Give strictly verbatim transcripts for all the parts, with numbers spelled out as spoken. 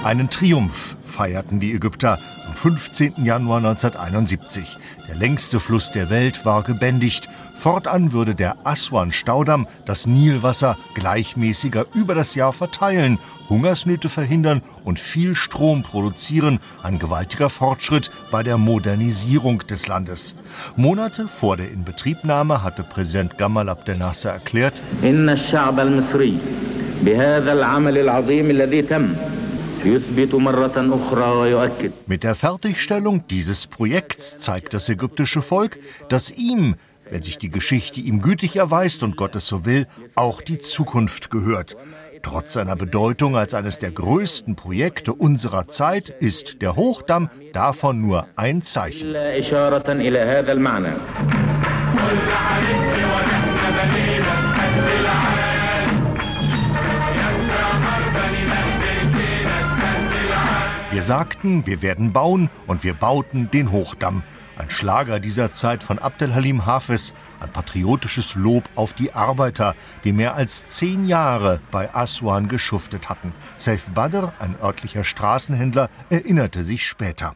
Einen Triumph feierten die Ägypter am fünfzehnten Januar neunzehnhunderteinundsiebzig. Der längste Fluss der Welt war gebändigt. Fortan würde der Aswan-Staudamm das Nilwasser gleichmäßiger über das Jahr verteilen, Hungersnöte verhindern und viel Strom produzieren. Ein gewaltiger Fortschritt bei der Modernisierung des Landes. Monate vor der Inbetriebnahme hatte Präsident Gamal Abdel Nasser erklärt: Mit der Fertigstellung dieses Projekts zeigt das ägyptische Volk, dass ihm, wenn sich die Geschichte ihm gütig erweist und Gott es so will, auch die Zukunft gehört. Trotz seiner Bedeutung als eines der größten Projekte unserer Zeit ist der Hochdamm davon nur ein Zeichen. Wir sagten, wir werden bauen, und wir bauten den Hochdamm. Ein Schlager dieser Zeit von Abdel Halim Hafez, ein patriotisches Lob auf die Arbeiter, die mehr als zehn Jahre bei Aswan geschuftet hatten. Saif Badr, ein örtlicher Straßenhändler, erinnerte sich später.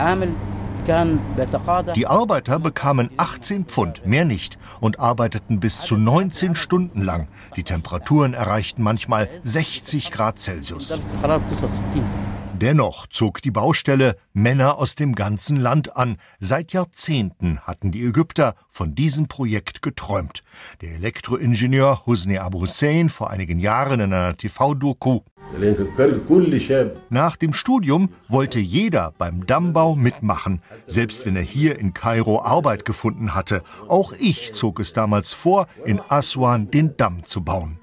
Die Arbeiter bekamen achtzehn Pfund, mehr nicht, und arbeiteten bis zu neunzehn Stunden lang. Die Temperaturen erreichten manchmal sechzig Grad Celsius. Dennoch zog die Baustelle Männer aus dem ganzen Land an. Seit Jahrzehnten hatten die Ägypter von diesem Projekt geträumt. Der Elektroingenieur Husni Abu Hussein vor einigen Jahren in einer T V-Doku: Nach dem Studium wollte jeder beim Dammbau mitmachen, selbst wenn er hier in Kairo Arbeit gefunden hatte. Auch ich zog es damals vor, in Aswan den Damm zu bauen.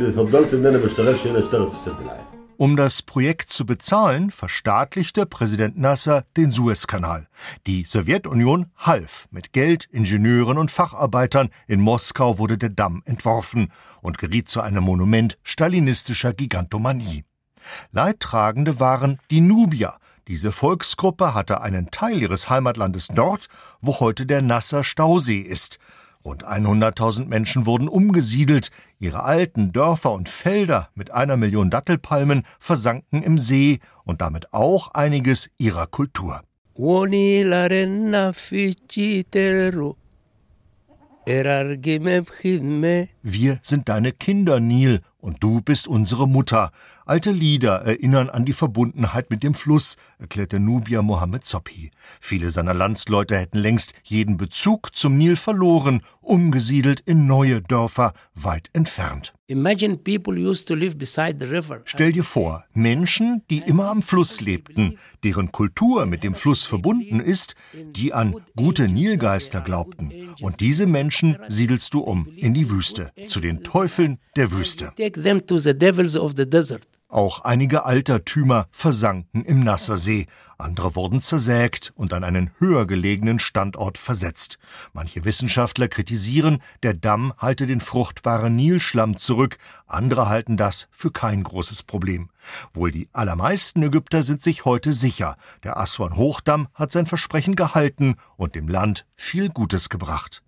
Um das Projekt zu bezahlen, verstaatlichte Präsident Nasser den Suezkanal. Die Sowjetunion half mit Geld, Ingenieuren und Facharbeitern. In Moskau wurde der Damm entworfen und geriet zu einem Monument stalinistischer Gigantomanie. Leidtragende waren die Nubier. Diese Volksgruppe hatte einen Teil ihres Heimatlandes dort, wo heute der Nasser-Stausee ist. Rund hunderttausend Menschen wurden umgesiedelt. Ihre alten Dörfer und Felder mit einer Million Dattelpalmen versanken im See und damit auch einiges ihrer Kultur. Wir sind deine Kinder, Nil, und du bist unsere Mutter. Alte Lieder erinnern an die Verbundenheit mit dem Fluss, erklärte Nubier Mohammed Zoppi. Viele seiner Landsleute hätten längst jeden Bezug zum Nil verloren, umgesiedelt in neue Dörfer weit entfernt. Stell dir vor, Menschen, die immer am Fluss lebten, deren Kultur mit dem Fluss verbunden ist, die an gute Nilgeister glaubten. Und diese Menschen siedelst du um in die Wüste, zu den Teufeln der Wüste. Auch einige Altertümer versanken im Nassersee. Andere wurden zersägt und an einen höher gelegenen Standort versetzt. Manche Wissenschaftler kritisieren, der Damm halte den fruchtbaren Nilschlamm zurück. Andere halten das für kein großes Problem. Wohl die allermeisten Ägypter sind sich heute sicher. Der Aswan-Hochdamm hat sein Versprechen gehalten und dem Land viel Gutes gebracht.